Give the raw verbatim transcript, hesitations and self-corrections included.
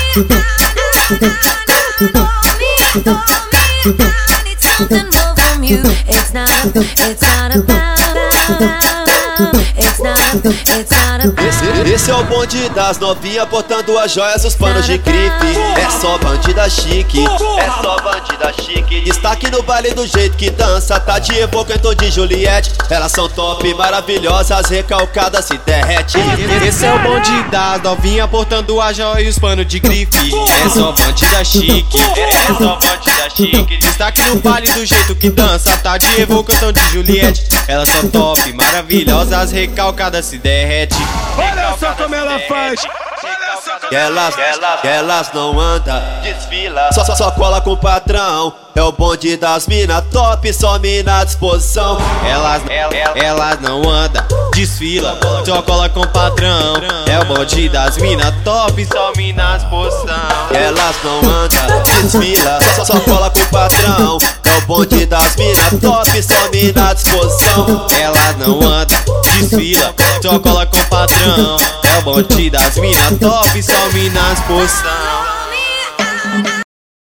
Something more from you. It's not, it's not about, it's not, it's not about. Esse, esse é o bonde das novinha botando as joias, os panos de grife. É só bandida chique, é só bandida chique. Destaque no baile do jeito que dança, tá de Evoca, então de Juliette. Elas são top, maravilhosas, recalcadas se derrete. Esse é o bonde das novinha botando as joias e os panos de grife. É só bandida chique, é só bandida chique. Destaque no baile do jeito que dança, tá de Evoca, então de Juliette. Elas são top, maravilhosas, recalcadas se derrete. Olha só como ela faz. Elas, elas, elas não andam, desfila, só, só, só cola com o patrão. É o bonde das mina top, só mina à disposição. Elas, elas, elas não andam, desfila, só cola com o patrão. É o bonde das mina top, só mina à disposição. Elas não andam, desfila, só, só cola com o patrão. É o bonde das mina top, só mina à disposição. Elas não andam, desfila, só cola com o patrão. É o bonde das mina top, só mina à disposição.